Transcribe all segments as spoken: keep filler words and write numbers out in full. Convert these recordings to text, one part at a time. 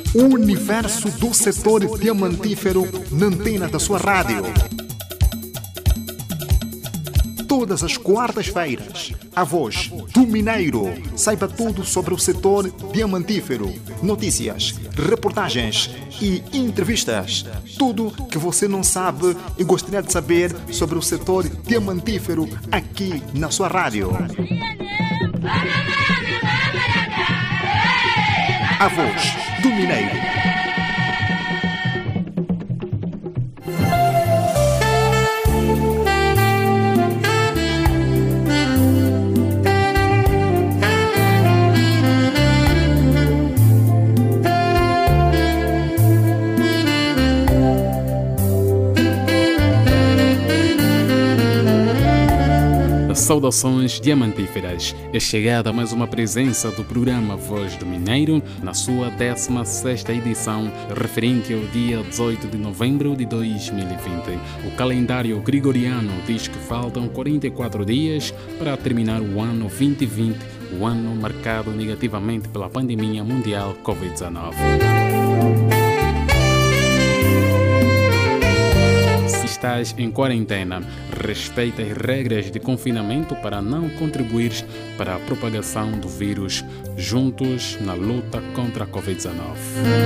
O universo do setor diamantífero na antena da sua rádio. Todas as quartas-feiras, a voz do Mineiro. Saiba tudo sobre o setor diamantífero. Notícias, reportagens e entrevistas. Tudo que você não sabe e gostaria de saber sobre o setor diamantífero aqui na sua rádio. A voz do Mineiro. Saudações diamantíferas. É chegada mais uma presença do programa Voz do Mineiro na sua décima sexta edição, referente ao dia dezoito de novembro de dois mil e vinte. O calendário gregoriano diz que faltam quarenta e quatro dias para terminar o ano vinte e vinte, o ano marcado negativamente pela pandemia mundial covid dezenove. Estás em quarentena, respeita as regras de confinamento para não contribuir para a propagação do vírus, juntos na luta contra a covid dezenove.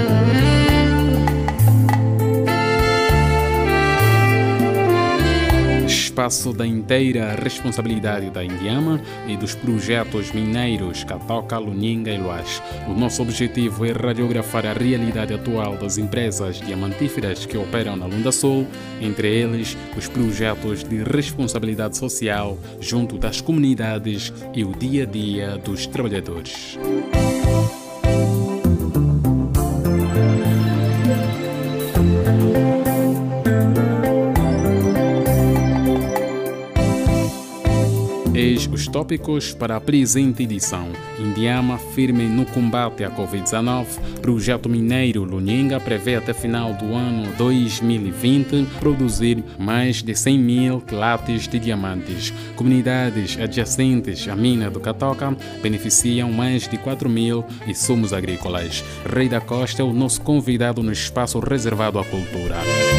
Espaço da inteira responsabilidade da Indiama e dos projetos mineiros Catoca, Luninga e Luás. O nosso objetivo é radiografar a realidade atual das empresas diamantíferas que operam na Lunda Sul, entre eles os projetos de responsabilidade social junto das comunidades e o dia a dia dos trabalhadores. Eis os tópicos para a presente edição. Indiama firme no combate à covid dezenove. Projeto mineiro Luninga prevê até final do ano dois mil e vinte produzir mais de cem mil quilates de diamantes. Comunidades adjacentes à mina do Catoca beneficiam mais de quatro mil insumos agrícolas. Rei da Costa é o nosso convidado no espaço reservado à cultura.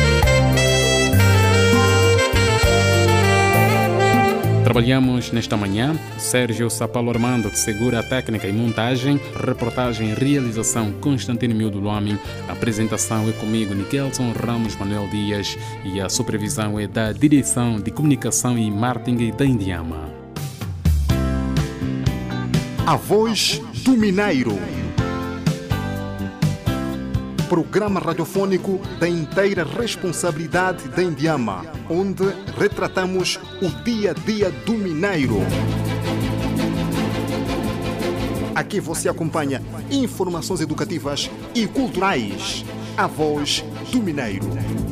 Trabalhamos nesta manhã, Sérgio Sapalo Armando, que segura a técnica e montagem, reportagem e realização Constantino Miúdo Luame, a apresentação é comigo, Nikelson Ramos Manuel Dias, e a supervisão é da Direção de Comunicação e Marketing da Indiama. A voz do Mineiro. Programa radiofônico da inteira responsabilidade da Indiama, onde retratamos o dia a dia do mineiro. Aqui você acompanha informações educativas e culturais. A voz do Mineiro.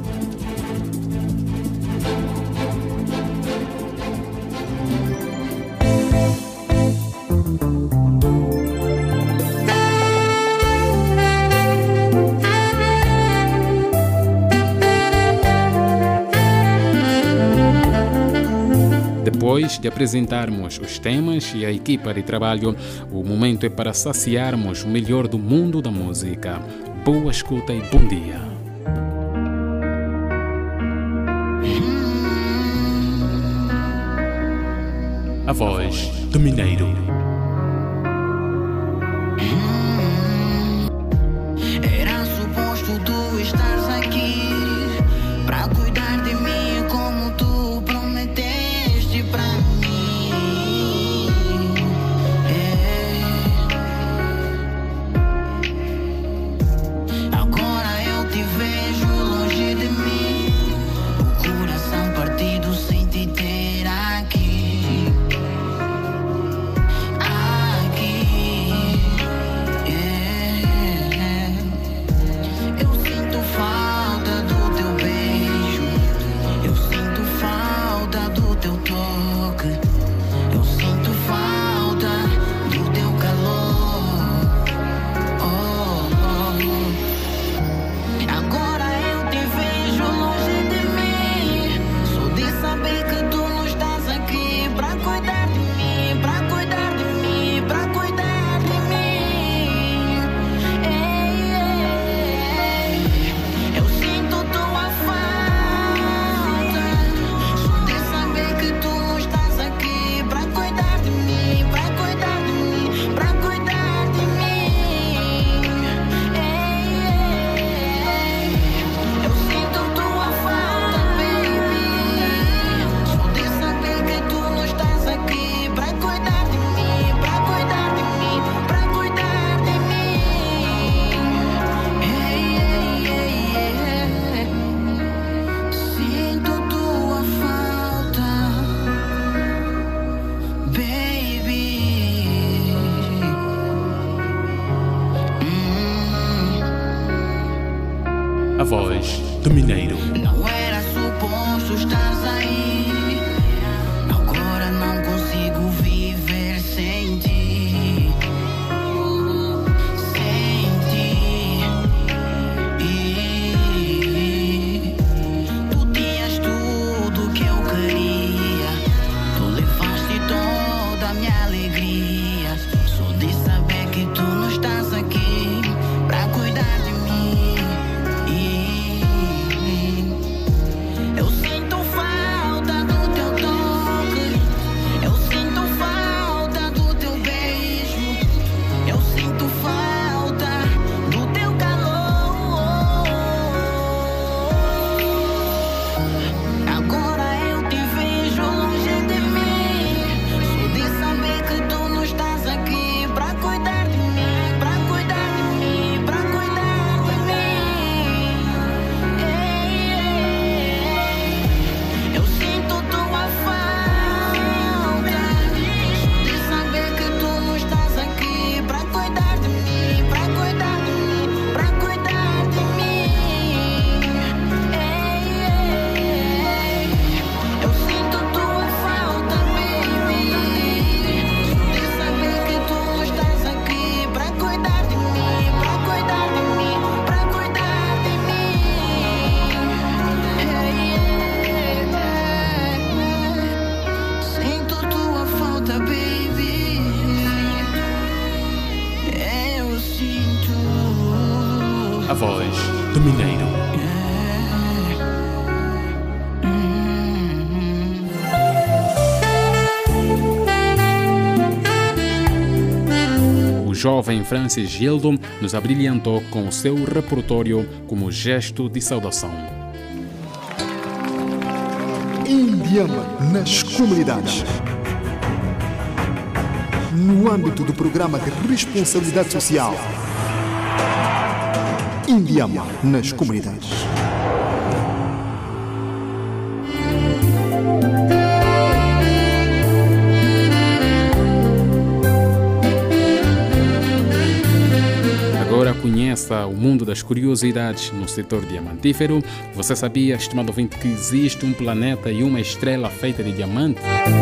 Depois de apresentarmos os temas e a equipa de trabalho, o momento é para saciarmos o melhor do mundo da música. Boa escuta e bom dia. A voz do Mineiro. Era suposto tu estares aqui para cuidar de mim como tu prometeste pra mim. É. Agora eu te vejo longe de mim, o coração partido sem te ter aqui. A voz do Mineiro. Não era suposto estar aí. Agora não consigo viver sem ti. Sem ti. E tu tinhas tudo que eu queria. Tu levaste toda a minha alegria. Só de saber que tu não estás aqui pra cuidar de mim. Eu sinto falta do teu toque, eu sinto falta do teu beijo, eu sinto falta do teu calor. Agora eu te vejo longe de mim, só de saber que tu não estás aqui pra cuidar de mim, pra cuidar de mim, pra cuidar de mim. Ei, ei. Eu sinto tua falta de saber que tu não estás aqui pra cuidar de mim, pra cuidar de mim, pra cuidar de mim. Ei, ei. Eu sinto tua falta, baby, de saber que tu não estás aqui pra cuidar de mim, pra cuidar de mim, pra cuidar de mim. Sinto tua falta, baby. Eu sinto. A voz do Mineiro. O jovem Francis Gildo nos abrilhantou com o seu repertório como gesto de saudação. Indiama nas comunidades. No âmbito do programa de responsabilidade social. Indiama nas comunidades. Agora conheça o mundo das curiosidades no setor diamantífero. Você sabia, estimado ouvinte, que existe um planeta e uma estrela feita de diamante?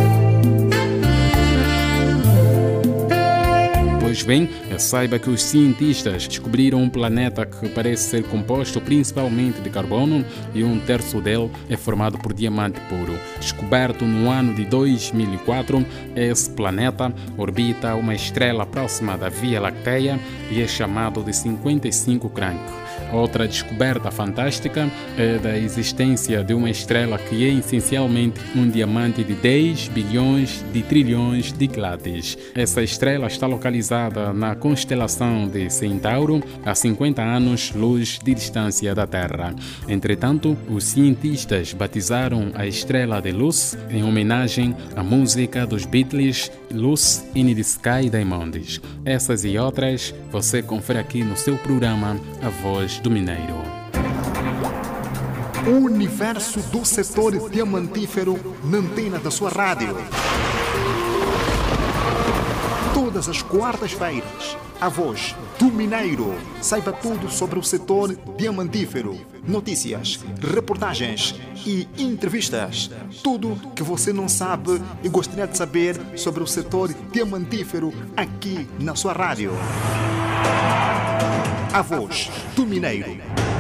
Pois bem, saiba que os cientistas descobriram um planeta que parece ser composto principalmente de carbono e um terço dele é formado por diamante puro. Descoberto no ano de dois mil e quatro, esse planeta orbita uma estrela próxima da Via Láctea e é chamado de cinquenta e cinco Crank. Outra descoberta fantástica é da existência de uma estrela que é essencialmente um diamante de dez bilhões de trilhões de quilates. Essa estrela está localizada na constelação de Centauro, a cinquenta anos-luz de distância da Terra. Entretanto, os cientistas batizaram a estrela de luz em homenagem à música dos Beatles, Lucy in the Sky Diamonds. Essas e outras você confere aqui no seu programa A Voz do Mineiro. O universo do setor diamantífero na antena da sua rádio. Todas as quartas-feiras, A Voz do Mineiro. Saiba tudo sobre o setor diamantífero. Notícias, reportagens e entrevistas. Tudo que você não sabe e gostaria de saber sobre o setor diamantífero aqui na sua rádio. A Voz do Mineiro.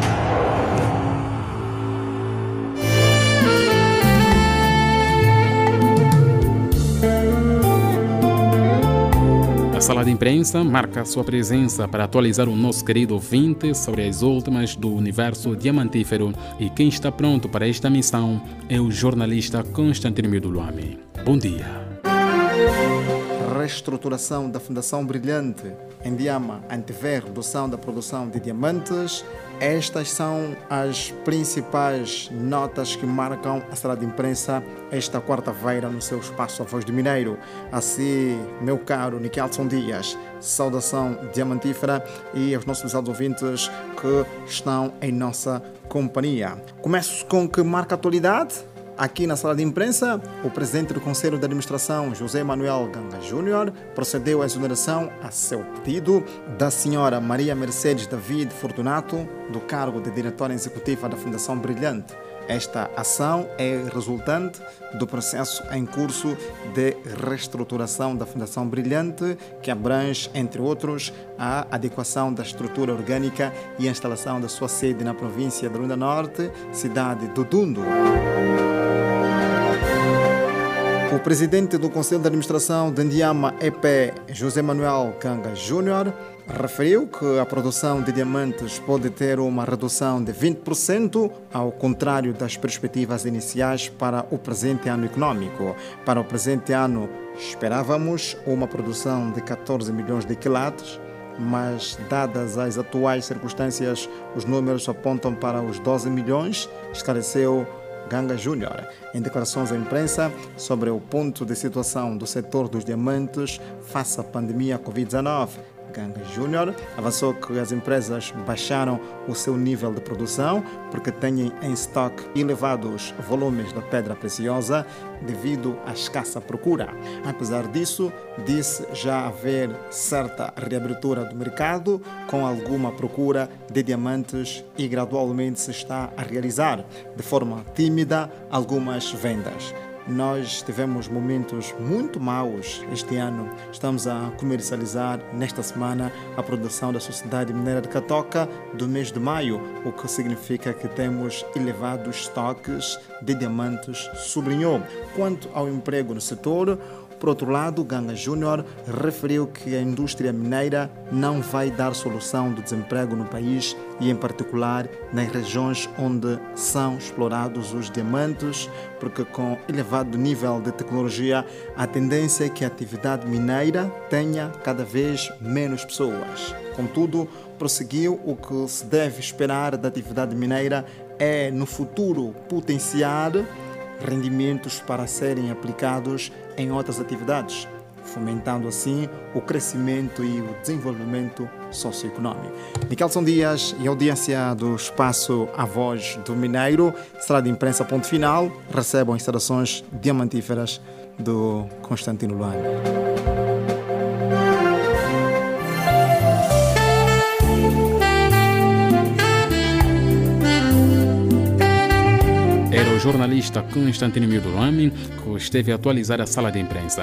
A sala de imprensa marca a sua presença para atualizar o nosso querido ouvinte sobre as últimas do universo diamantífero, e quem está pronto para esta missão é o jornalista Constantino Miduluame. Bom dia. Reestruturação da Fundação Brilhante Indiama antevê redução da produção de diamantes. Estas são as principais notas que marcam a sala de imprensa esta quarta-feira no seu espaço A Voz do Mineiro. Assim, meu caro Nikelson Dias, saudação diamantífera e aos nossos ouvintes que estão em nossa companhia. Começo com que marca a atualidade? Aqui na sala de imprensa, o presidente do Conselho de Administração, José Manuel Ganga Júnior, procedeu à exoneração a seu pedido da senhora Maria Mercedes David Fortunato do cargo de diretora executiva da Fundação Brilhante. Esta ação é resultante do processo em curso de reestruturação da Fundação Brilhante, que abrange, entre outros, a adequação da estrutura orgânica e a instalação da sua sede na província de Luanda Norte, cidade do Dundo. O presidente do Conselho de Administração de Indiama E P, José Manuel Ganga Júnior, referiu que a produção de diamantes pode ter uma redução de vinte por cento, ao contrário das perspectivas iniciais para o presente ano econômico. Para o presente ano, esperávamos uma produção de catorze milhões de quilates, mas, dadas as atuais circunstâncias, os números apontam para os doze milhões, esclareceu Ganga Júnior. Em declarações à imprensa sobre o ponto de situação do setor dos diamantes face à pandemia covid dezenove, Ganga Júnior avançou que as empresas baixaram o seu nível de produção porque têm em estoque elevados volumes da pedra preciosa devido à escassa procura. Apesar disso, disse já haver certa reabertura do mercado com alguma procura de diamantes e gradualmente se está a realizar, de forma tímida, algumas vendas. Nós tivemos momentos muito maus este ano. Estamos a comercializar nesta semana a produção da Sociedade Mineira de Catoca do mês de maio, o que significa que temos elevados estoques de diamantes, sublinhou. Quanto ao emprego no setor, por outro lado, Ganga Júnior referiu que a indústria mineira não vai dar solução do desemprego no país e, em particular, nas regiões onde são explorados os diamantes, porque com elevado nível de tecnologia, a tendência é que a atividade mineira tenha cada vez menos pessoas. Contudo, prosseguiu, o que se deve esperar da atividade mineira é, no futuro, potenciar rendimentos para serem aplicados em outras atividades, fomentando assim o crescimento e o desenvolvimento socioeconômico. Michelson Dias e audiência do espaço A Voz do Mineiro, sala de imprensa ponto final, recebam instalações diamantíferas do Constantino Luanda. Era o jornalista Constantino Miudulami que esteve a atualizar a sala de imprensa.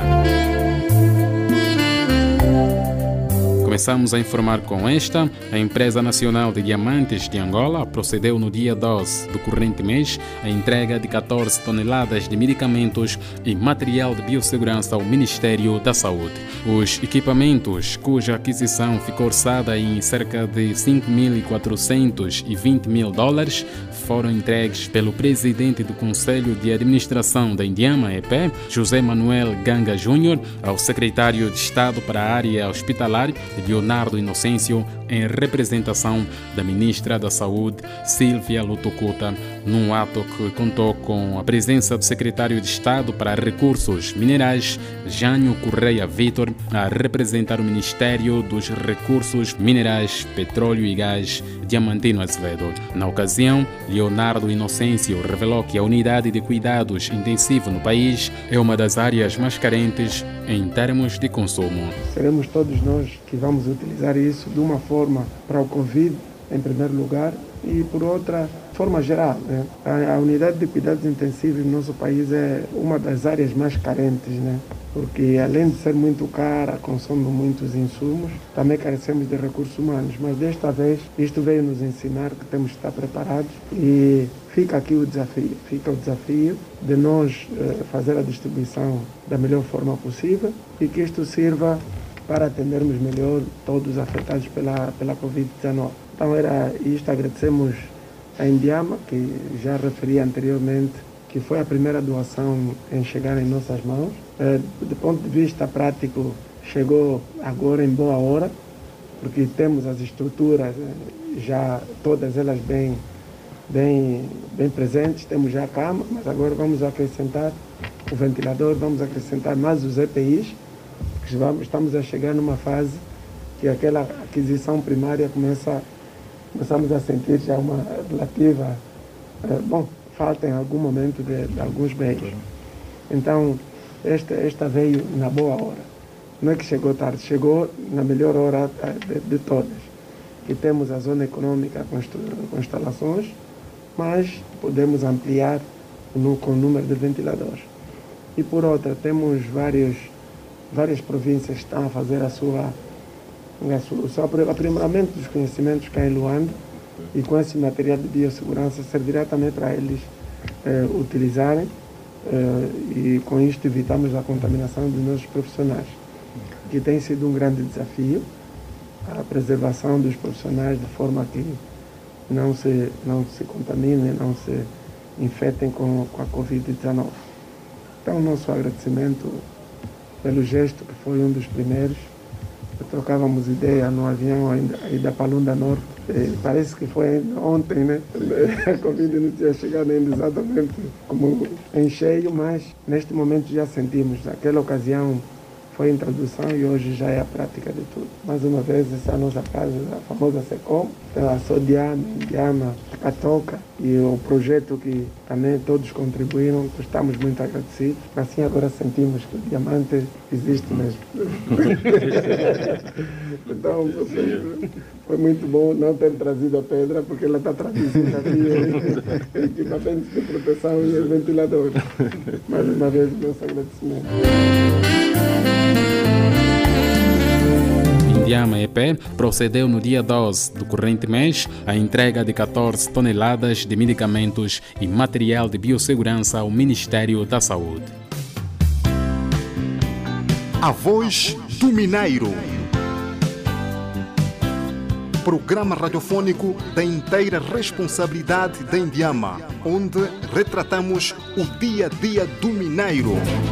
Começamos a informar com esta. A Empresa Nacional de Diamantes de Angola procedeu no dia doze do corrente mês à entrega de catorze toneladas de medicamentos e material de biossegurança ao Ministério da Saúde. Os equipamentos, cuja aquisição ficou orçada em cerca de cinco mil quatrocentos e vinte mil dólares, foram entregues pelo presidente do Conselho de Administração da Indiama E P, José Manuel Ganga Júnior, ao secretário de Estado para a área hospitalar, Leonardo Inocêncio, em representação da ministra da Saúde, Sílvia Lutucuta, num ato que contou com a presença do secretário de Estado para Recursos Minerais, Jânio Correia Vitor, a representar o Ministério dos Recursos Minerais, Petróleo e Gás, Diamantino Azevedo. Na ocasião, Leonardo Inocêncio revelou que a unidade de cuidados intensivo no país é uma das áreas mais carentes em termos de consumo. Seremos todos nós que vamos utilizar isso de uma forma para o Covid, em primeiro lugar, e por outra forma geral, né? A, a unidade de cuidados intensivos no nosso país é uma das áreas mais carentes, né? Porque além de ser muito cara, consome muitos insumos, também carecemos de recursos humanos. Mas desta vez, isto veio nos ensinar que temos que estar preparados e fica aqui o desafio. Fica o desafio de nós eh, fazer a distribuição da melhor forma possível e que isto sirva para atendermos melhor todos os afetados pela, pela covid dezenove. Então era isto, agradecemos a Indiama, que já referi anteriormente, que foi a primeira doação em chegar em nossas mãos. Eh, do ponto de vista prático, chegou agora em boa hora, porque temos as estruturas já todas elas bem, bem, bem presentes, temos já a cama, mas agora vamos acrescentar o ventilador, vamos acrescentar mais os E P Is, porque vamos, estamos a chegar numa fase que aquela aquisição primária começa, começamos a sentir já uma relativa, eh, bom, falta em algum momento de, de alguns bens. Então, esta, esta veio na boa hora. Não é que chegou tarde, chegou na melhor hora de, de todas. E temos a zona econômica com, com instalações, mas podemos ampliar no, com o número de ventiladores. E por outra, temos vários, várias províncias que estão a fazer a sua, a sua, o seu aprimoramento dos conhecimentos cá em Luanda, e com esse material de biossegurança servirá também para eles eh, utilizarem, eh, e com isto evitamos a contaminação dos nossos profissionais, que tem sido um grande desafio, a preservação dos profissionais de forma que não se, não se contaminem, não se infectem com, com a covid dezenove. Então, o nosso agradecimento pelo gesto, que foi um dos primeiros. Trocávamos ideia no avião ainda, ainda para Lunda Norte. E parece que foi ontem, né? A Covid não tinha chegado ainda exatamente como em cheio, mas neste momento já sentimos. Naquela ocasião foi a introdução e hoje já é a prática de tudo. Mais uma vez, essa é a nossa casa, a famosa SECOM, a Sodiama, Indiama, a Toca e o projeto que também todos contribuíram, estamos muito agradecidos. Assim agora sentimos que o diamante existe mesmo. Então, foi, foi muito bom não ter trazido a pedra, porque ela está traduzida aqui, equipamentos de proteção e ventiladores. Mais uma vez, nosso agradecimento. Indiama E P procedeu no dia doze do corrente mês à entrega de catorze toneladas de medicamentos e material de biossegurança ao Ministério da Saúde. A Voz do Mineiro. Programa radiofônico da inteira responsabilidade da Indiama, onde retratamos o dia a dia do mineiro.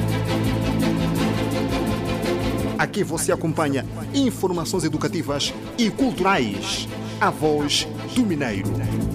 Aqui você acompanha informações educativas e culturais. A Voz do Mineiro.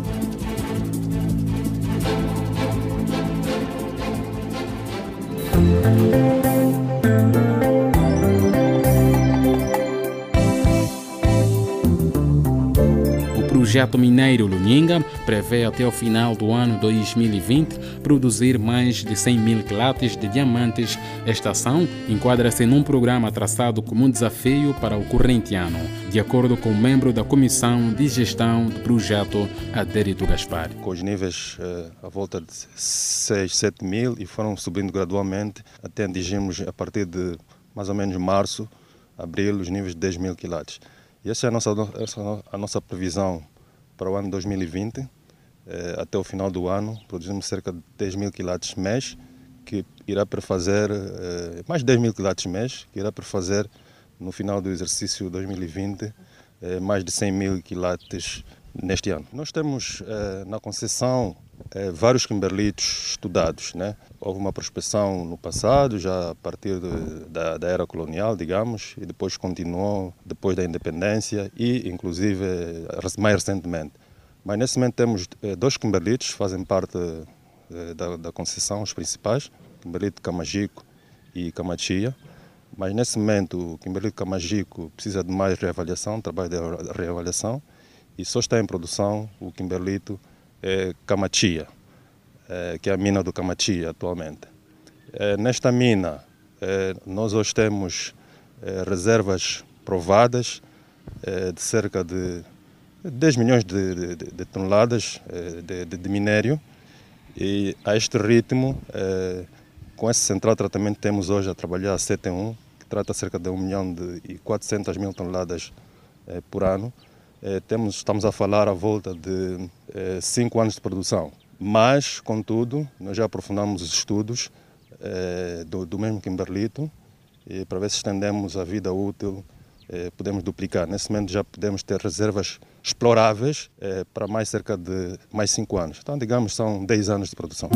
O projeto mineiro Luninga prevê até o final do ano dois mil e vinte produzir mais de cem mil quilates de diamantes. Esta ação enquadra-se num programa traçado como um desafio para o corrente ano, de acordo com o membro da Comissão de Gestão do projeto, Adérito Gaspar. Com os níveis eh, à volta de seis, sete mil e foram subindo gradualmente até atingirmos a partir de mais ou menos março, abril, os níveis de dez mil quilates. E essa é a nossa, essa, a nossa previsão para o ano dois mil e vinte. Eh, até o final do ano, produzimos cerca de dez mil quilates mês, que irá prefazer, eh, mais de dez mil quilates mês, que irá prefazer no final do exercício dois mil e vinte, eh, mais de cem mil quilates neste ano. Nós temos eh, na concessão eh, vários kimberlitos estudados, né? Houve uma prospecção no passado, já a partir de, da, da era colonial, digamos, e depois continuou depois da independência e, inclusive, mais recentemente. Mas nesse momento temos eh, dois kimberlitos que fazem parte eh, da, da concessão, os principais, kimberlito Camajico e Camachia. Mas nesse momento o kimberlito Camajico precisa de mais reavaliação, trabalho de reavaliação, e só está em produção o kimberlito é, Camachia, é, que é a mina do Camachia atualmente. É, nesta mina, é, nós hoje temos é, reservas provadas é, de cerca de dez milhões de, de, de toneladas é, de, de, de minério, e a este ritmo, é, com essa central de tratamento, temos hoje a trabalhar a sete em um, que trata cerca de um milhão e quatrocentas mil toneladas é, por ano. É, temos, estamos a falar à volta de é, cinco anos de produção. Mas, contudo, nós já aprofundamos os estudos é, do, do mesmo kimberlito, e para ver se estendemos a vida útil, é, podemos duplicar. Nesse momento já podemos ter reservas exploráveis é, para mais cerca de mais cinco anos. Então, digamos, são dez anos de produção.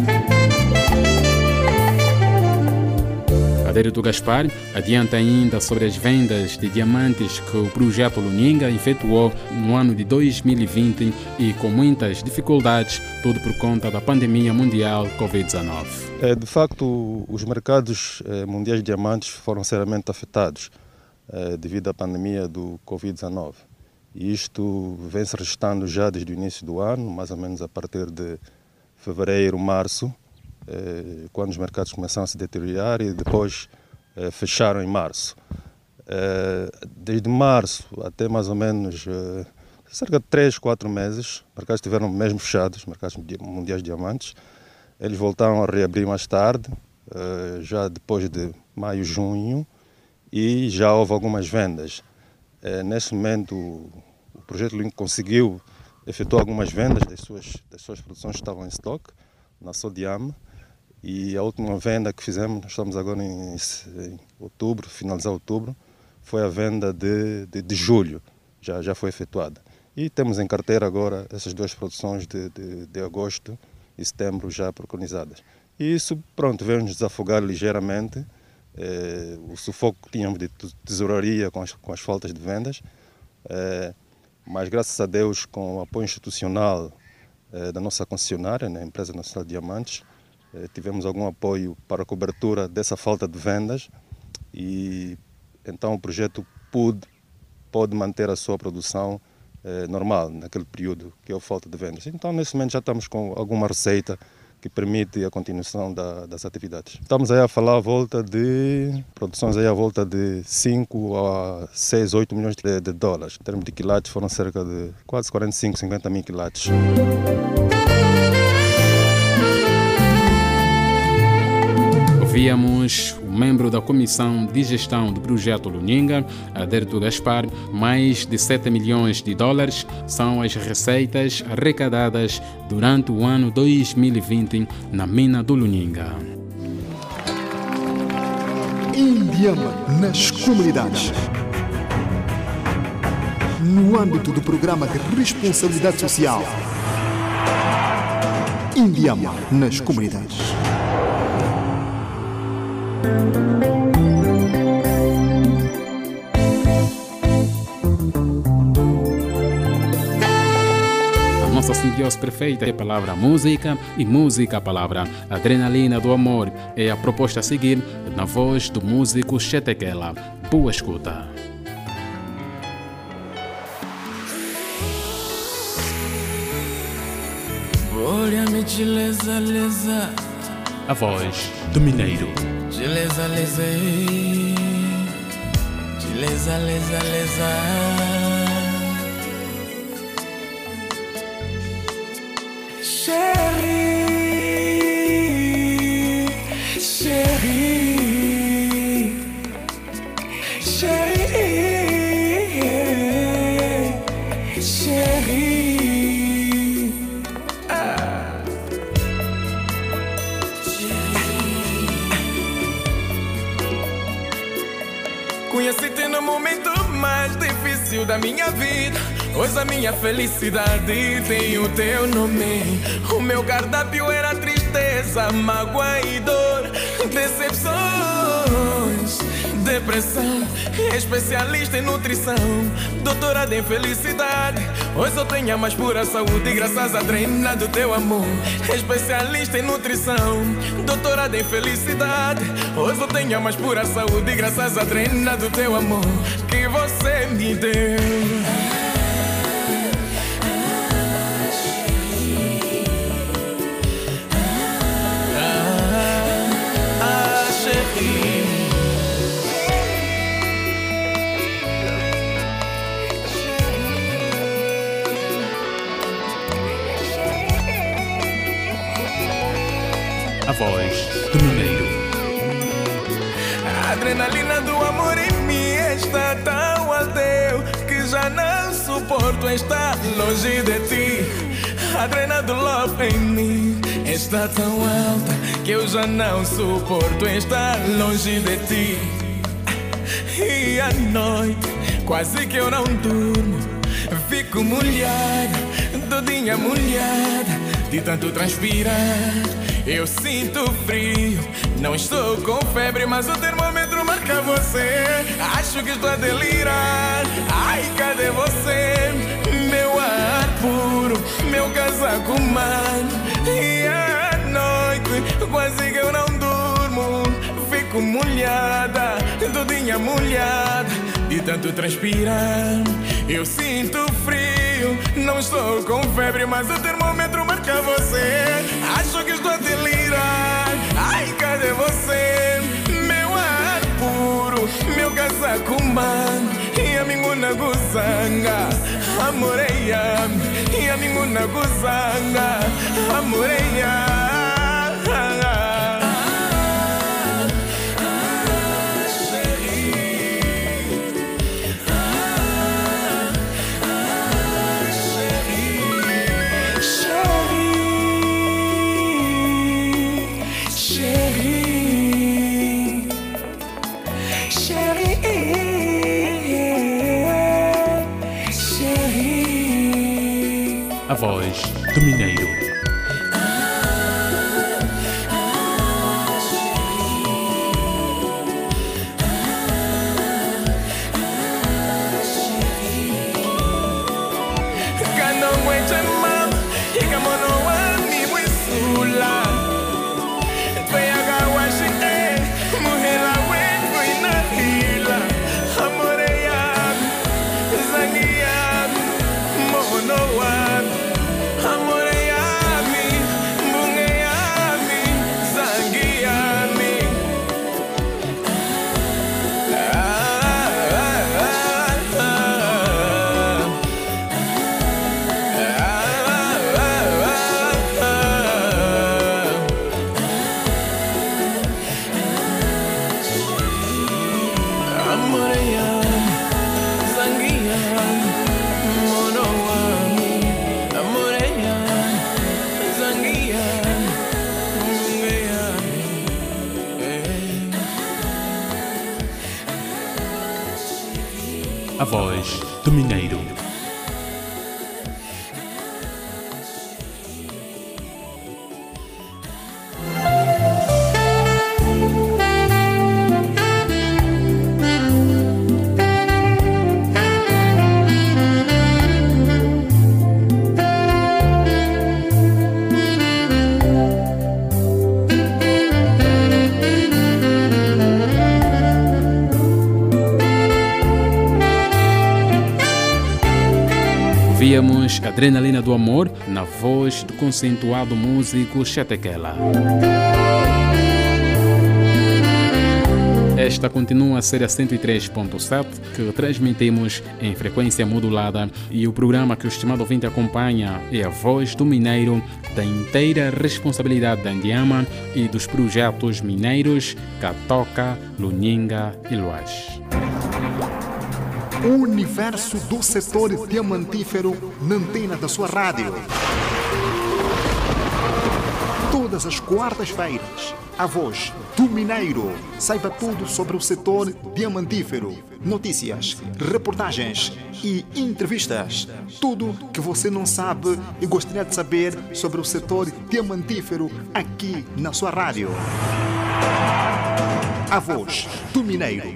Adérito Gaspar adianta ainda sobre as vendas de diamantes que o projeto Luninga efetuou no ano de dois mil e vinte e com muitas dificuldades, tudo por conta da pandemia mundial covid dezenove. É, de facto, os mercados é, mundiais de diamantes foram seriamente afetados é, devido à pandemia do covid dezenove. E isto vem se restando já desde o início do ano, mais ou menos a partir de fevereiro, março, eh, quando os mercados começaram a se deteriorar e depois eh, fecharam em março. Eh, desde março até mais ou menos eh, cerca de três, quatro meses, os mercados estiveram mesmo fechados, os mercados mundiais de diamantes. Eles voltaram a reabrir mais tarde, eh, já depois de maio, junho, e já houve algumas vendas. Eh, nesse momento, o Projeto Luninga conseguiu efetuar algumas vendas das suas, das suas produções que estavam em estoque, na Sodiam, e a última venda que fizemos, nós estamos agora em, em outubro, finalizar outubro, foi a venda de, de, de julho, já, já foi efetuada. E temos em carteira agora essas duas produções de, de, de agosto e setembro já preconizadas. E isso, pronto, veio nos desafogar ligeiramente eh, o sufoco que tínhamos de tesouraria com as, com as faltas de vendas, eh, mas graças a Deus, com o apoio institucional eh, da nossa concessionária, na Empresa Nacional de Diamantes, eh, tivemos algum apoio para a cobertura dessa falta de vendas e então o projeto pôde, pode manter a sua produção eh, normal naquele período que houve falta de vendas. Então, nesse momento, já estamos com alguma receita que permite a continuação da, das atividades. Estamos aí a falar à volta de produções aí à volta de cinco a seis, oito milhões de, de dólares. Em termos de quilates, foram cerca de quase quarenta e cinco, cinquenta mil quilates. Ouvíamos o membro da Comissão de Gestão do Projeto Luninga, Aderto Gaspar. Mais de sete milhões de dólares são as receitas arrecadadas durante o ano dois mil e vinte na mina do Luninga. Indiama nas comunidades. No âmbito do Programa de Responsabilidade Social. Indiama nas comunidades. A nossa simbiose perfeita é a palavra música e música a palavra adrenalina do amor. É a proposta a seguir na voz do músico Chetequela. Boa escuta. Olha-me de lesa, lesa. A voz do mineiro. De lesa, lesa, de lesa, lesa, lesa. Chérie, chérie, chérie, chérie. Ah. Conheci-te no momento mais difícil da minha vida. Hoje a minha felicidade tem o teu nome. O meu cardápio era tristeza, mágoa e dor, decepções, depressão. Especialista em nutrição, doutorada em felicidade. Hoje eu tenho a mais pura saúde graças à drena do teu amor. Especialista em nutrição, doutorada em felicidade. Hoje eu tenho a mais pura saúde graças à drena do teu amor que você me deu. A voz do mineiro. A adrenalina do amor em mim está tão alta que já não suporto estar longe de ti. A adrenalina do love em mim está tão alta que eu já não suporto estar longe de ti. E à noite quase que eu não durmo, fico molhada, todinha molhada, de tanto transpirar. Eu sinto frio, não estou com febre, mas o termômetro marca você. Acho que estou a delirar. Ai, cadê você? Meu ar puro, meu casaco humano. E à noite quase que eu não durmo, fico molhada, todinha molhada, de tanto transpirar. Eu sinto frio, frio. Não estou com febre, mas o termômetro marca você. Acho que estou a delirar. Ai, cadê você? Meu ar puro, meu casaco man. E a minguna guzanga, amoreia. E a minguna guzanga, amoreia. A voz do Mineiro. A voz do Mineiro. Víamos Adrenalina do Amor na voz do conceituado músico Chetekela. Esta continua a ser a cento e três ponto sete, que transmitimos em frequência modulada, e o programa que o estimado ouvinte acompanha é a Voz do Mineiro, da inteira responsabilidade da Andiama e dos projetos mineiros Katoka, Luninga e Luás. O universo do setor diamantífero na antena da sua rádio. Todas as quartas-feiras, a Voz do Mineiro. Saiba tudo sobre o setor diamantífero. Notícias, reportagens e entrevistas. Tudo que você não sabe e gostaria de saber sobre o setor diamantífero aqui na sua rádio. A Voz do Mineiro.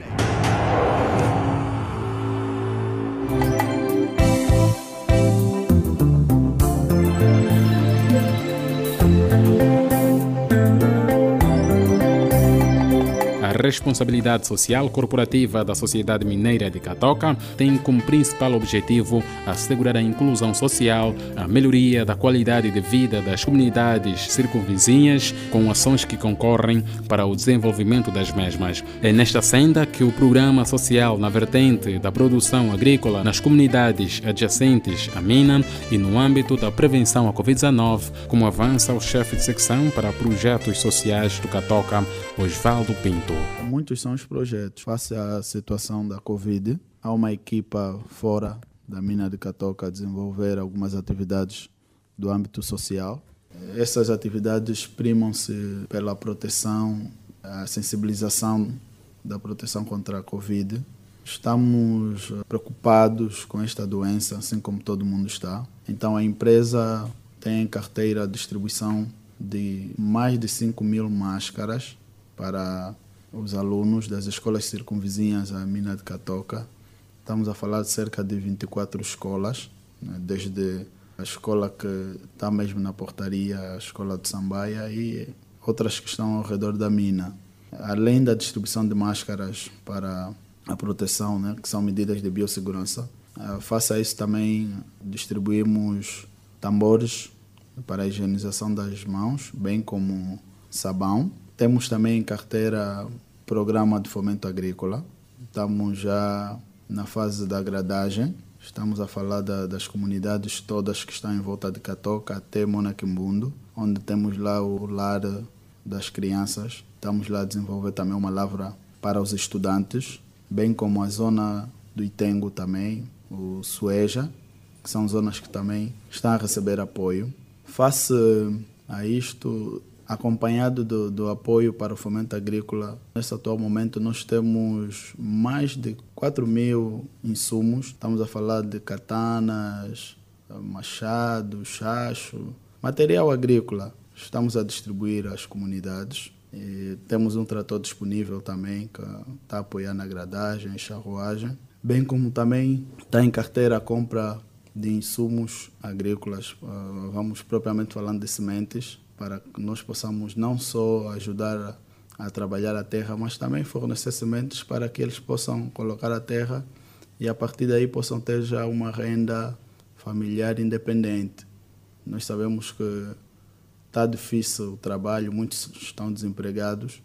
A responsabilidade social corporativa da Sociedade Mineira de Katoka tem como principal objetivo assegurar a inclusão social, a melhoria da qualidade de vida das comunidades circunvizinhas, com ações que concorrem para o desenvolvimento das mesmas. É nesta senda que o programa social na vertente da produção agrícola nas comunidades adjacentes à mina e no âmbito da prevenção à covid dezenove, como avança o chefe de secção para projetos sociais do Katoka, Osvaldo Pinto. Muitos são os projetos. Face à situação da Covid, há uma equipa fora da mina de Katoka a desenvolver algumas atividades do âmbito social. Essas atividades primam-se pela proteção, a sensibilização da proteção contra a Covid. Estamos preocupados com esta doença, assim como todo mundo está. Então a empresa tem em carteira a distribuição de mais de cinco mil máscaras para os alunos das escolas circunvizinhas à mina de Katoka. Estamos a falar de cerca de vinte e quatro escolas, né, desde a escola que está mesmo na portaria, a escola de Sambaia e outras que estão ao redor da mina. Além da distribuição de máscaras para a proteção, né, que são medidas de biossegurança, Uh, face a isso também distribuímos tambores para a higienização das mãos, bem como sabão. Temos também em carteira programa de fomento agrícola. Estamos já na fase da gradagem. Estamos a falar da, das comunidades todas que estão em volta de Catoca até Monaquimbundo, onde temos lá o lar das crianças. Estamos lá a desenvolver também uma lavra para os estudantes, bem como a zona do Itengo também, o Sueja, que são zonas que também estão a receber apoio. Face a isto, acompanhado do, do apoio para o fomento agrícola, nesse atual momento nós temos mais de quatro mil insumos. Estamos a falar de katanas, machado, chacho, material agrícola. Estamos a distribuir às comunidades. E temos um trator disponível também que está a apoiar na gradagem e charruagem, bem como também está em carteira a compra de insumos agrícolas. Vamos propriamente falando de sementes, para que nós possamos não só ajudar a, a trabalhar a terra, mas também fornecer sementes para que eles possam colocar a terra e a partir daí possam ter já uma renda familiar independente. Nós sabemos que está difícil o trabalho, muitos estão desempregados,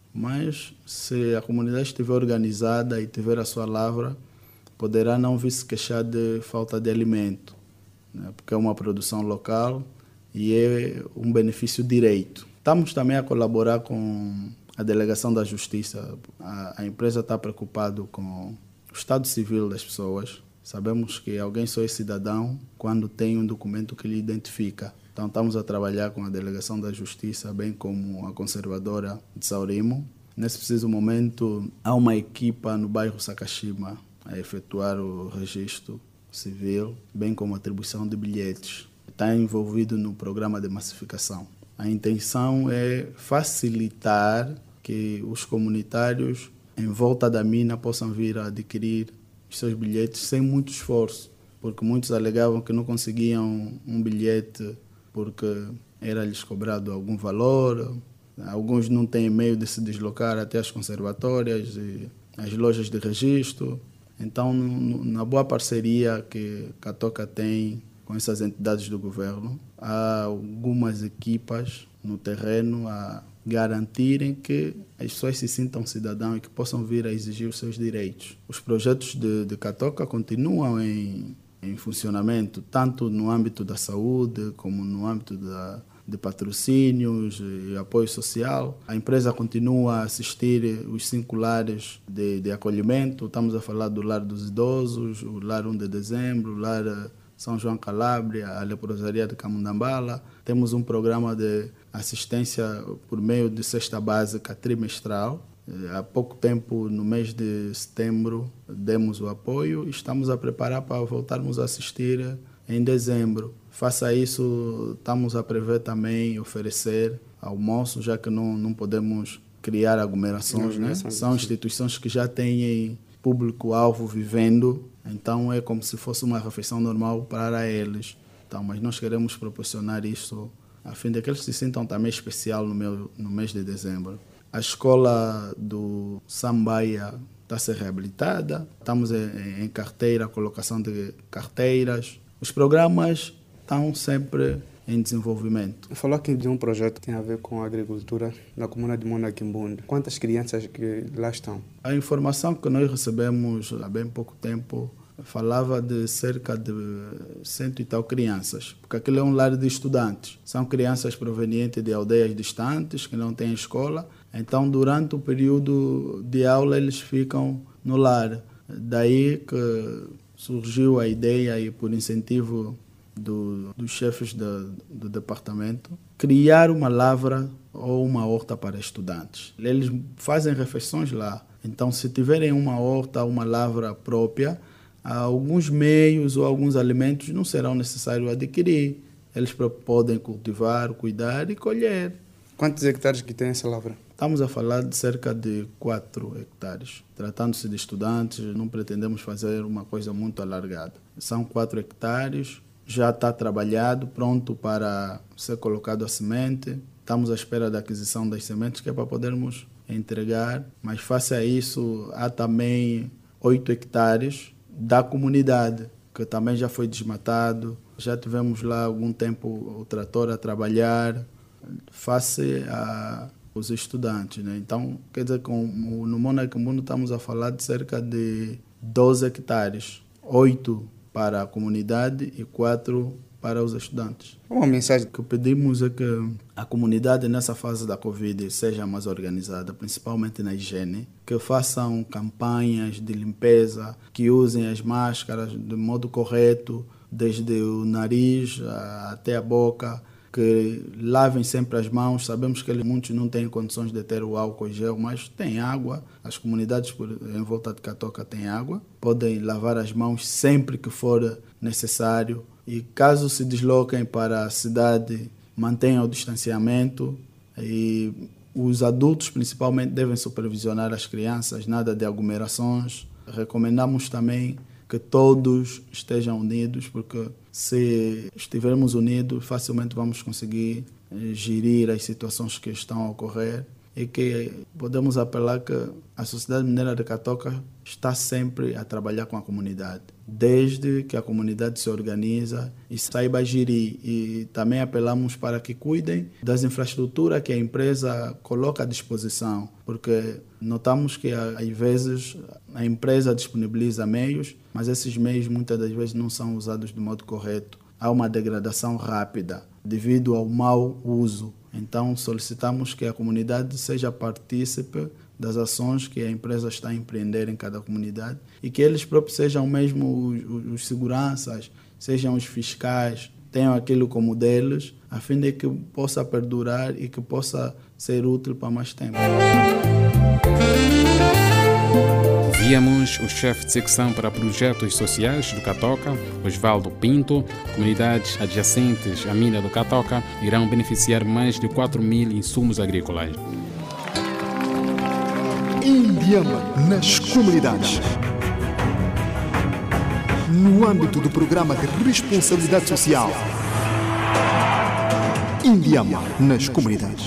mas se a comunidade estiver organizada e tiver a sua lavra, poderá não vir se queixar de falta de alimento, né? Porque é uma produção local e é um benefício direito. Estamos também a colaborar com a Delegação da Justiça. A, a empresa está preocupada com o estado civil das pessoas. Sabemos que alguém só é cidadão quando tem um documento que lhe identifica. Então estamos a trabalhar com a Delegação da Justiça, bem como a Conservadora de Saurimo. Nesse preciso momento, há uma equipa no bairro Sakashima a efetuar o registro civil, bem como a atribuição de bilhetes. Está envolvido no programa de massificação. A intenção é facilitar que os comunitários em volta da mina possam vir a adquirir os seus bilhetes sem muito esforço, porque muitos alegavam que não conseguiam um bilhete porque era-lhes cobrado algum valor. Alguns não têm meio de se deslocar até as conservatórias e as lojas de registro. Então, na boa parceria que Catoca tem com essas entidades do governo, há algumas equipas no terreno a garantirem que as pessoas se sintam cidadãos e que possam vir a exigir os seus direitos. Os projetos de, de Catoca continuam em, em funcionamento, tanto no âmbito da saúde como no âmbito da, de patrocínios e apoio social. A empresa continua a assistir os cinco lares de, de acolhimento. Estamos a falar do Lar dos Idosos, o Lar um de Dezembro, o Lar São João Calabria, a Leprosaria de Camundambala. Temos um programa de assistência por meio de cesta básica trimestral. Há pouco tempo, no mês de setembro, demos o apoio e estamos a preparar para voltarmos a assistir em dezembro. Face a isso, estamos a prever também oferecer almoço, já que não, não podemos criar aglomerações, né? São instituições que já têm público-alvo vivendo, então é como se fosse uma refeição normal para eles. Então, mas nós queremos proporcionar isso a fim de que eles se sintam também especial no, meu, no mês de dezembro. A escola do Sambaia está a ser reabilitada, estamos em, em carteira, colocação de carteiras. Os programas estão sempre em desenvolvimento. Falou aqui de um projeto que tem a ver com a agricultura na comuna de Monaquimbundo. Quantas crianças que lá estão? A informação que nós recebemos há bem pouco tempo falava de cerca de cento e tal crianças, porque aquilo é um lar de estudantes. São crianças provenientes de aldeias distantes que não têm escola, então durante o período de aula eles ficam no lar. Daí que surgiu a ideia e por incentivo do, dos chefes do, do departamento, criar uma lavra ou uma horta para estudantes. Eles fazem refeições lá, então se tiverem uma horta, uma lavra própria, alguns meios ou alguns alimentos não serão necessários adquirir. Eles podem cultivar, cuidar e colher. Quantos hectares que tem essa lavra? Estamos a falar de cerca de quatro hectares. Tratando-se de estudantes, não pretendemos fazer uma coisa muito alargada. São quatro hectares, já está trabalhado, pronto para ser colocado a semente. Estamos à espera da aquisição das sementes, que é para podermos entregar. Mas face a isso, há também oito hectares da comunidade, que também já foi desmatado. Já tivemos lá algum tempo o trator a trabalhar face aos estudantes, né? Então, quer dizer, com, no Mona Kimbundo estamos a falar de cerca de doze hectares, oito para a comunidade e quatro para os estudantes. Uma mensagem que pedimos é que a comunidade nessa fase da Covid seja mais organizada, principalmente na higiene, que façam campanhas de limpeza, que usem as máscaras de modo correto, desde o nariz até a boca, que lavem sempre as mãos. Sabemos que muitos não têm condições de ter o álcool em gel, mas tem água. As comunidades em volta de Catoca têm água. Podem lavar as mãos sempre que for necessário. E caso se desloquem para a cidade, mantenham o distanciamento. E os adultos, principalmente, devem supervisionar as crianças, nada de aglomerações. Recomendamos também que todos estejam unidos, porque se estivermos unidos, facilmente vamos conseguir gerir as situações que estão a ocorrer, e que podemos apelar que a Sociedade Mineira de Catoca está sempre a trabalhar com a comunidade, desde que a comunidade se organiza e saiba gerir. E também apelamos para que cuidem das infraestruturas que a empresa coloca à disposição, porque notamos que às vezes a empresa disponibiliza meios, mas esses meios muitas das vezes não são usados de modo correto. Há uma degradação rápida devido ao mau uso. Então, solicitamos que a comunidade seja partícipe das ações que a empresa está a empreender em cada comunidade e que eles próprios sejam mesmo os, os seguranças, sejam os fiscais, tenham aquilo como deles, a fim de que possa perdurar e que possa ser útil para mais tempo. Víamos o chefe de secção para projetos sociais do Catoca, Osvaldo Pinto. Comunidades adjacentes à mina do Catoca irão beneficiar mais de quatro mil insumos agrícolas. Indiama nas comunidades. No âmbito do programa de responsabilidade social. Indiama nas comunidades.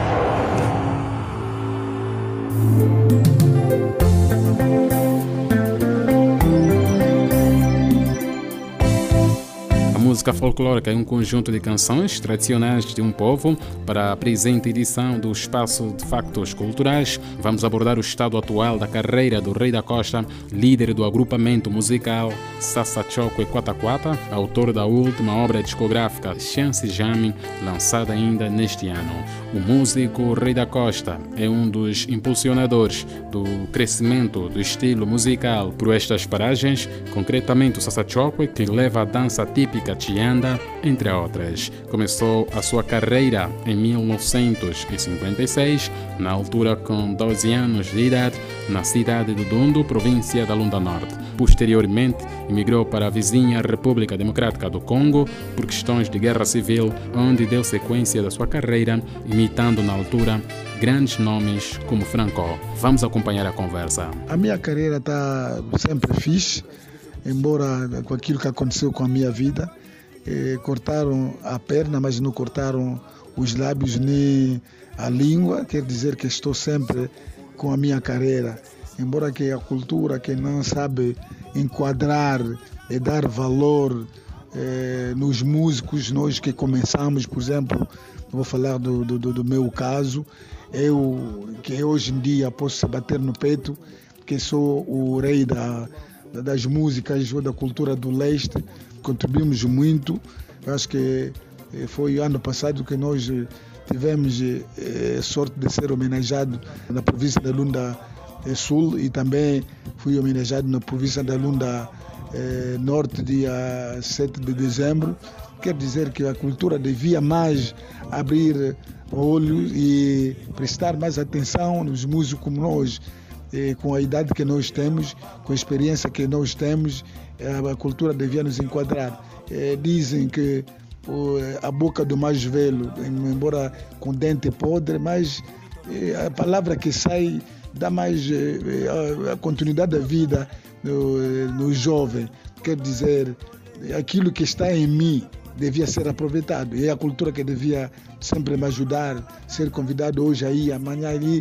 A música folclórica é um conjunto de canções tradicionais de um povo. Para a presente edição do Espaço de Factos Culturais, vamos abordar o estado atual da carreira do Rei da Costa, líder do agrupamento musical Sassachokwe Quataquata, autor da última obra discográfica Chance Jame, lançada ainda neste ano. O músico Rei da Costa é um dos impulsionadores do crescimento do estilo musical por estas paragens, concretamente o Sassachokwe, que leva a dança típica Chianda, entre outras. Começou a sua carreira em mil novecentos e cinquenta e seis, na altura com doze anos de idade, na cidade de Dundu, província da Lunda Norte. Posteriormente, emigrou para a vizinha República Democrática do Congo por questões de guerra civil, onde deu sequência da sua carreira, imitando na altura grandes nomes como Franco. Vamos acompanhar a conversa. A minha carreira está sempre fixe, embora com aquilo que aconteceu com a minha vida. Eh, cortaram a perna, mas não cortaram os lábios nem a língua. Quer dizer que estou sempre com a minha carreira. Embora que a cultura que não sabe enquadrar e dar valor eh, nos músicos, nós que começamos, por exemplo, vou falar do, do, do meu caso, eu que hoje em dia posso bater no peito, que sou o rei da, das músicas ou da cultura do leste. Contribuímos muito. Eu acho que foi ano passado que nós tivemos eh, sorte de ser homenageado na província da Lunda Sul, e também fui homenageado na província da Lunda eh, Norte, dia sete de dezembro. Quer dizer que a cultura devia mais abrir olhos e prestar mais atenção nos músicos como nós, eh, com a idade que nós temos, com a experiência que nós temos. A cultura devia nos enquadrar. Eh, dizem que oh, a boca do mais velho, embora com dente podre, mas eh, a palavra que sai dá mais eh, a, a continuidade da vida no, no jovem. Quer dizer, aquilo que está em mim devia ser aproveitado. E é a cultura que devia sempre me ajudar, ser convidado hoje aí, amanhã ali,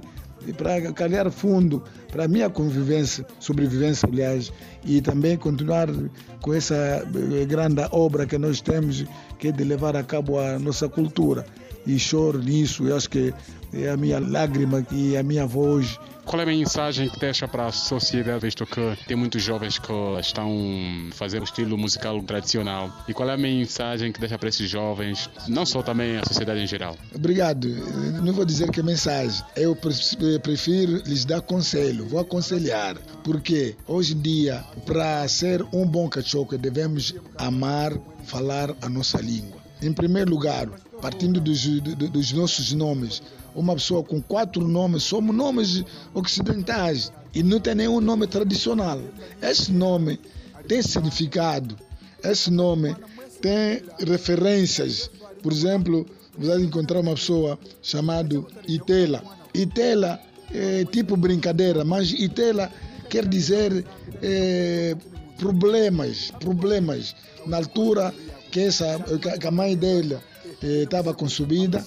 para calhar fundo para a minha convivência, sobrevivência, aliás, e também continuar com essa grande obra que nós temos, que é de levar a cabo a nossa cultura. E choro nisso, eu acho que é a minha lágrima e a minha voz. Qual é a mensagem que deixa para a sociedade, visto que tem muitos jovens que estão a fazer o estilo musical tradicional? E qual é a mensagem que deixa para esses jovens, não só também a sociedade em geral? Obrigado. Não vou dizer que é mensagem. Eu prefiro lhes dar conselho, vou aconselhar. Porque hoje em dia, para ser um bom cachoco, devemos amar, falar a nossa língua. Em primeiro lugar, partindo dos, dos nossos nomes, uma pessoa com quatro nomes, somos nomes ocidentais e não tem nenhum nome tradicional. Esse nome tem significado, esse nome tem referências. Por exemplo, você vai encontrar uma pessoa chamada Itela. Itela é tipo brincadeira, mas Itela quer dizer é, problemas, problemas. Na altura que, essa, que a mãe dela estava consumida,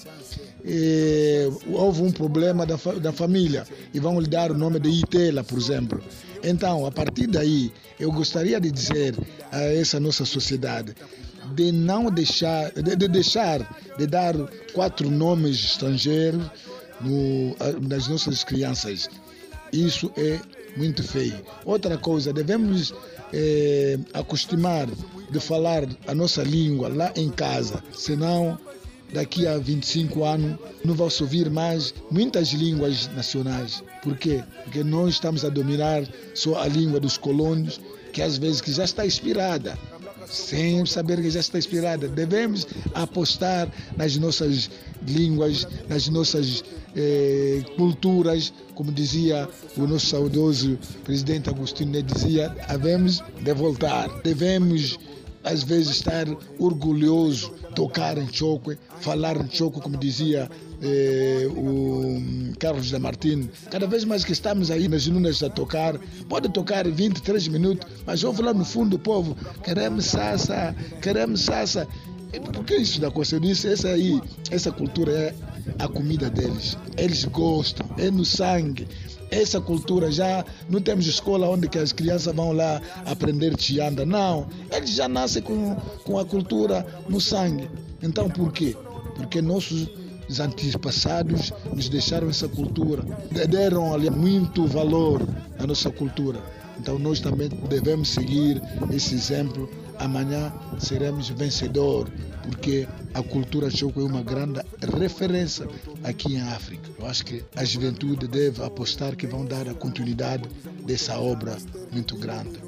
E houve um problema da, da família e vão lhe dar o nome de Itela, por exemplo. Então, a partir daí, eu gostaria de dizer a essa nossa sociedade de não deixar, de, de deixar de dar quatro nomes estrangeiros no, nas nossas crianças. Isso é muito feio. Outra coisa, devemos é, acostumar de falar a nossa língua lá em casa, senão daqui a vinte e cinco anos não vai se ouvir mais muitas línguas nacionais. Por quê? Porque nós estamos a dominar só a língua dos colônios, que às vezes que já está inspirada, sem saber que já está inspirada. Devemos apostar nas nossas línguas, nas nossas eh, culturas, como dizia o nosso saudoso presidente Agostinho, né, dizia, devemos de voltar, devemos às vezes estar orgulhoso, tocar em choque, falar em choque, como dizia eh, o Carlos da Martins. Cada vez mais que estamos aí nas lunas a tocar, pode tocar vinte, trinta minutos, mas ouve lá no fundo o povo, queremos sassa, queremos sassa. Por que isso da coisa? Eu disse, essa aí, essa cultura é a comida deles. Eles gostam, é no sangue. Essa cultura já não temos escola onde que as crianças vão lá aprender tianda, não. Eles já nascem com, com a cultura no sangue. Então por quê? Porque nossos antepassados nos deixaram essa cultura, deram ali muito valor à nossa cultura. Então nós também devemos seguir esse exemplo. Amanhã seremos vencedores, porque a cultura choco é uma grande referência aqui em África. Eu acho que a juventude deve apostar que vão dar a continuidade dessa obra muito grande.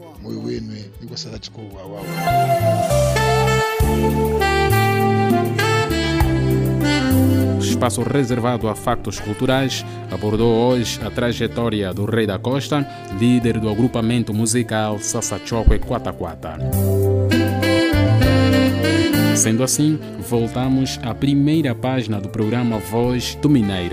O espaço reservado a factos culturais abordou hoje a trajetória do Rei da Costa, líder do agrupamento musical Sassachoque Quata Quata. Sendo assim, voltamos à primeira página do programa Voz do Mineiro.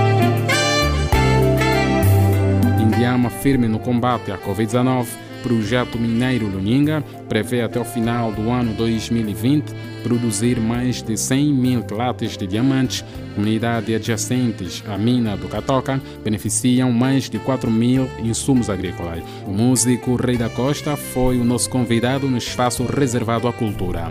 Indiama firme no combate à covid dezenove, Projeto Mineiro Luninga prevê até o final do ano dois mil e vinte produzir mais de cem mil quilates de diamantes. Comunidades adjacentes à mina do Catoca beneficiam mais de quatro mil insumos agrícolas. O músico Rei da Costa foi o nosso convidado no espaço reservado à cultura.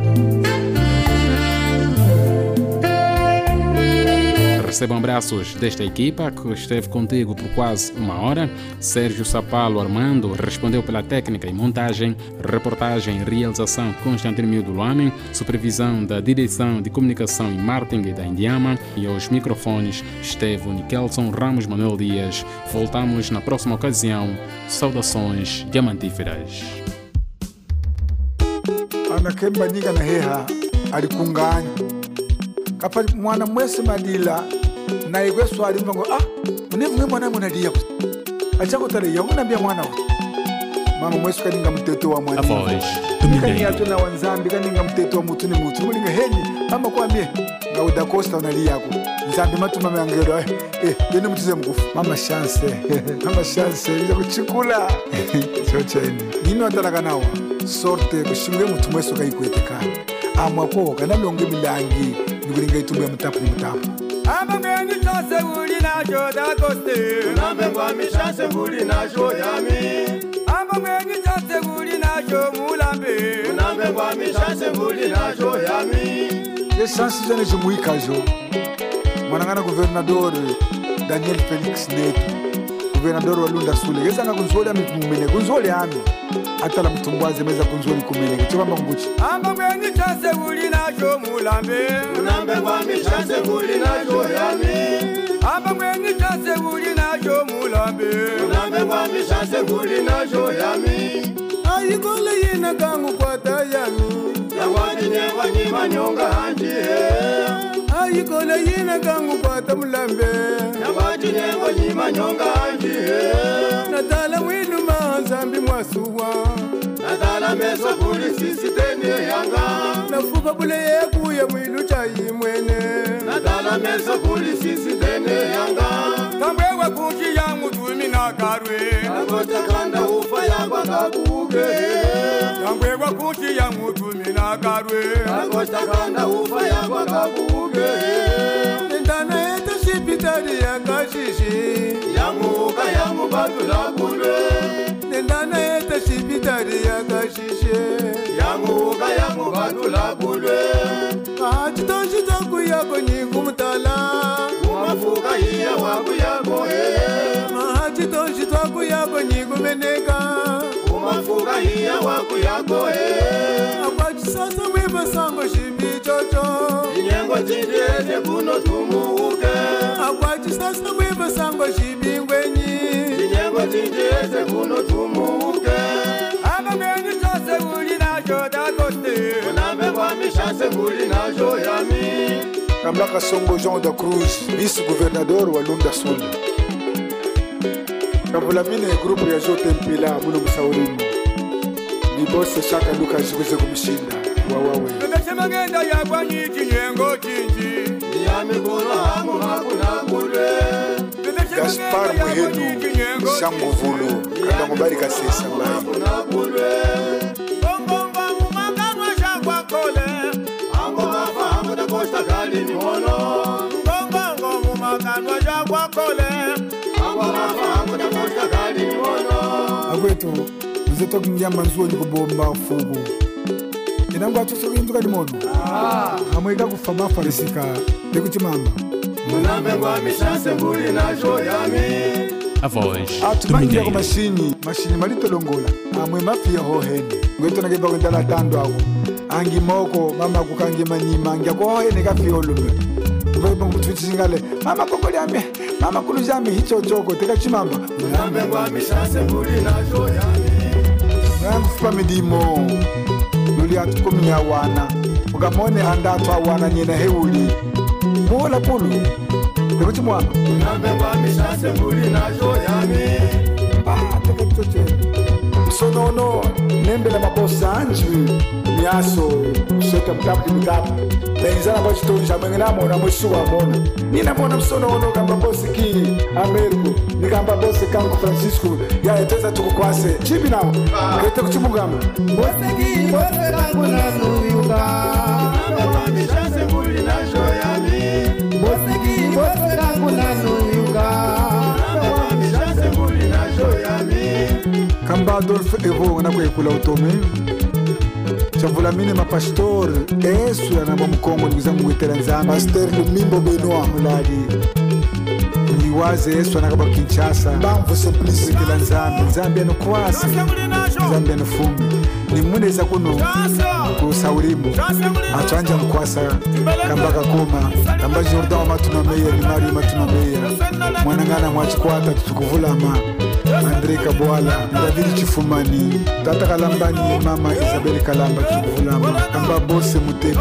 Recebam abraços desta equipa que esteve contigo por quase uma hora. Sérgio Sapalo Armando respondeu pela técnica e montagem, reportagem e realização Constantino Miúdo Luame, supervisão da direção de comunicação e marketing da Indiama, e aos microfones esteve o Nikelson Ramos Manuel Dias. Voltamos na próxima ocasião. Saudações diamantíferas. Anakemba niga na heha alikunganya kapali mwana mwese madila na igwe swali mbango ah munivunge mwana munadia achako tare yamunambia mwana wa mama mwese kaninga mteto wa mwana kani ato na wanzambi kaninga mteto wa mutu ni mutu mulinga heni ama kwa mie na uda Costa unalia yako nzambi matu mama yangero eh eh yene mutize mkufu mama chance mama chance nja kuchikula sio cheni nino atalaga nawa sorte kushimwe mutu mwese kayikwetekana amwa ko kana longe milangi nikulinga itumbe mutapu mutapu Amba mwenye chance uli na joda koste. Unambe ngwami chance uli na joyami. Amba mwenye chance uli na jo mulambe. Unambe ngwami chance uli na joyami. Ye chance jane jumuikajo. Mwanangana governador Daniel Felix Neto. Governador wa Lunda Sule. Yesa nga kunzoli ami kumene. Kunzoli ami. Hata la mtumbwaze meza kunzoli kumene. Kichwa mba mguchi. Amba mwenye chance uli na jo mulambe. Unambe ngwami chance uli na joyami. Amba mwenye chance uli na jo mulambe. Unambe ngwami chance uli na joyami. Ayikole yina kangu kwa tayami. Yawadi nyewa nyima nyonga hanji Ayikole yina kangu kwa tamulambe. Yawadi nyewa nyima nyonga hanji Natala winu mazambi mwasuwa. Natala meso kuli sisi teni yanga. Nafuka bule yeku ya mwilu chayi mwene. Natala meso kuli sisi teni yanga. Kambewa kuchi ya mutumi na karwe. Nagocha kanda ufa ya kwa kakuge. Kambewa kuchi ya mutumi na karwe. Nagocha kanda ufa ya kwa kakuge. Nendana ete shipitari ya kashishi. Ya muka ya mubatu la kule. Nendana ete shipitari ya kashishi. Ya muka ya mubatu la kule. Achito shitaku yako nyingu mtala. Umafuka iya waku yako he. Achito shitaku yako nyingu meneka. Umafuka iya waku yako he. Akwachi sasa mwiba sango shimbi chocho. Inyengo chindeze kuno tumuuke. Akwachi sasa mwiba sango shimbi ngwenyi. Inyengo chindeze kuno tumuuke. Aba mwenye chose uli na joda koste. Unambe wami chance uli na joyami. Kamlaka Songo Jean da Cruz, vice-governador wa Lunda Sul. Kavulamine grupu ya Jote Mpila muno Musaurimu. Ni bosse Shaka Luka jiweze kumshinda. Wawawe. Tukasema ngenda ya kwa nyiti nyengo chinji. Yami kuna hamu hakuna kule. Gaspar Muhenu, Shango Vulu, Kanda Mubari Kasesa Mbai. Costa Cali Mono, Bongo Mumakano Jagua Cole, Amamo da Costa Cali Mono. Agweto, você toca em Yamanzua de Bomba Fogo. E não gosta de subir em Tucadimono. Ah, a mãe da Fama Farisica, Tego de Mama. Munamengua Michance Buri na Joyami. A voz. Ah, tu vai com machine, machine Marito Longola. A mãe mafia Rohen. Gweto na Geba Gandala Tando Ago. Angi moko mama kukangi manima angi ko ene ka fiolume bobo mututshingale mama kokolyame mama kulujame hicho choko teka chimamba nambe ngwa mishase buli na joyami ngamfu famidimo luli atukumya wana ukamone andatu awana nyina heuli mola pulu teka chimwana nambe ngwa mishase buli na joyami ah teka choche sonono nembe na mabosa anjwi miaso sheka mtapu mtapu Benzana bachi tonja mwengena mona mwishuwa mona Nina mona msono ono kamba bosi ki Ameriko Nikamba bosi kanku Francisco Ya eteza tukukwase Chibi nao Kete kuchimugama Bose ki bose kanku na nuyuka Namba mishase buli na joyami Bose ki bose kanku na nuyuka Namba mishase buli na joyami Kamba Adolfo Evo wana kwe kula utome Chavulamine mapastor Esu ya namba mkongo Nikuza mwitela nzamba Pastor Lumimbo Benoa Muladi Niwaze Esu anakaba Kinshasa Bamvu Simplici Kila nzambi Nzambi ya nukwasi Nzambi ya nufumi Ni mwene za kuno Kusaurimu Atuanja mkwasa Kambaka kuma Kamba Jordan wa matunameya Ni Mario matunameya Mwanangana mwachikwata Tutukuvulama Andre Kabwala, David Chifumani, Tata Kalambani, Mama Isabel Kalamba Tukuvulama, Kamba Bose Muteba,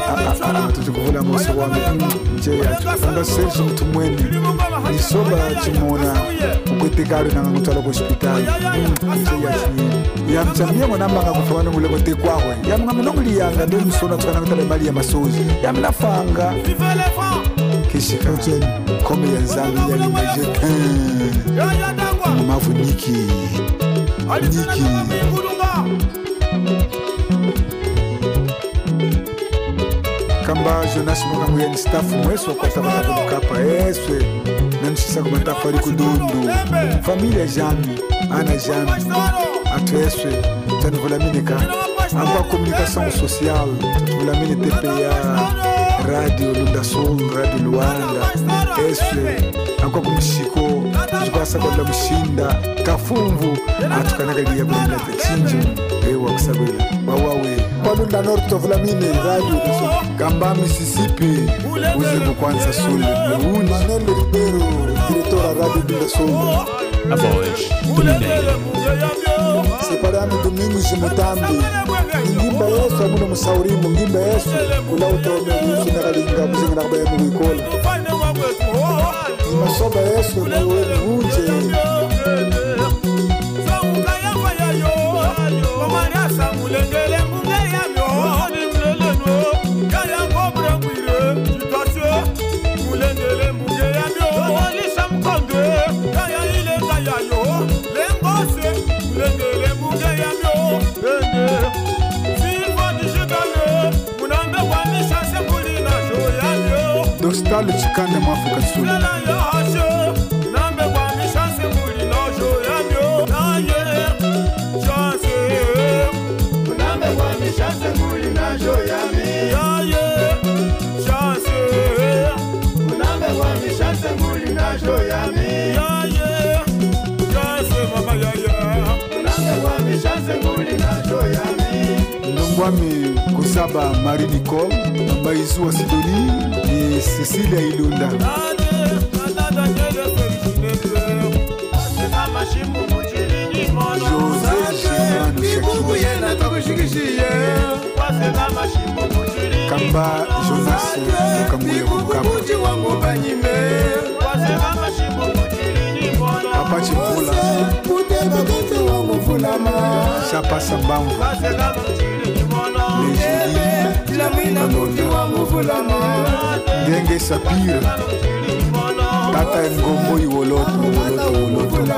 Tukuvulama Osawame, Njeya, Kamba Serge Mtumweni, Nisoba Chimona, Ukwete Gari na Ngutala kwa hospitali, Njeya Chini. Ya mchamia mwanamba nga kufawano muleko tekwawe, ya mga mnongli yanga, ndo msona tukana ngutala mali ya masozi, ya mnafanga. Kishika, kome ya nzambi ya limejeka. Mavu Niki Niki kamba Jonas Mokanguya ni staff mweso kwa tabata kumkapa eswe na nishisa kumatafa rikudundu familia jami ana jami atu eswe tanuvulaminika amba komunikasyon sosyal tanuvulamin T P A Radio Lunda Soul, Radio Luanda, eswe amba kumishiko tukwasa kwa la mshinda kafumvu atukanagalia kwa mlete chinju ewa kusabili wawawe kwa Lunda North Tovulamine Radio Gamba Mississippi uzibu kwanza sulu Muni Manelo Ribeiro Diretora Radio Lunda Soul A voz do Mineiro. Separando Domingos de Mutambi Ngimba yesu amuno musaurimu Ngimba yesu Ula utome Usu nakalinga Muzinga nakabaya mwikola Masoba yesu Mwewe unje Dostalo chikanda mwafrika Sul Ndongwami Kusaba Marie Nicole Mbaizu wa Sidoni ni Cecilia Ilunda Jose Germano Shakira Kamba Jonas Mokanguya Kumkapa Apache Mvula Shapa Sambamvu Ngenge Sapir Tata Ngombo Iwoloto Woloto Woloto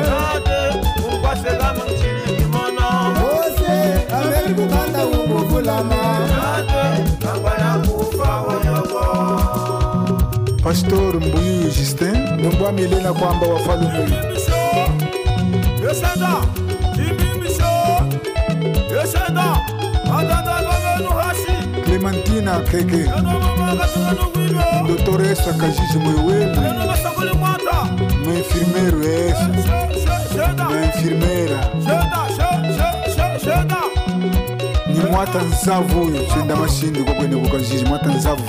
Pastor Mbuyu Justin Nungwa Milena kwamba wafalu Mbuyu Clementina Keke Doutoressa Kajiji Mwewemu Mwenfirmeiro essa Mwenfirmeira Ni mwata nzavu Chenda mashindi kwa kwene kwa Kajiji Mwata nzavu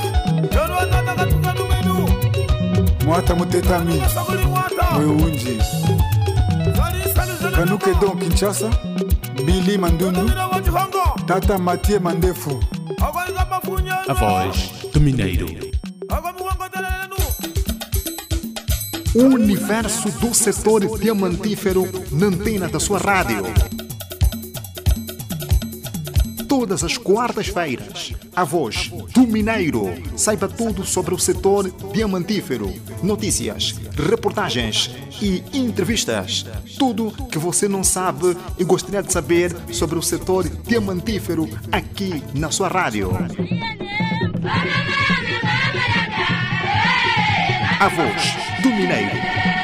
Mwata mutetami Mweunji Kanuke Don Kinshasa Billy Mandundu Tata Mathieu Mandefu A voz do Mineiro. O universo do setor diamantífero na antena da sua rádio. Todas as quartas-feiras, a voz do Mineiro. Saiba tudo sobre o setor diamantífero. Notícias, reportagens e entrevistas. Tudo que você não sabe e gostaria de saber sobre o setor diamantífero aqui na sua rádio. A voz do Mineiro.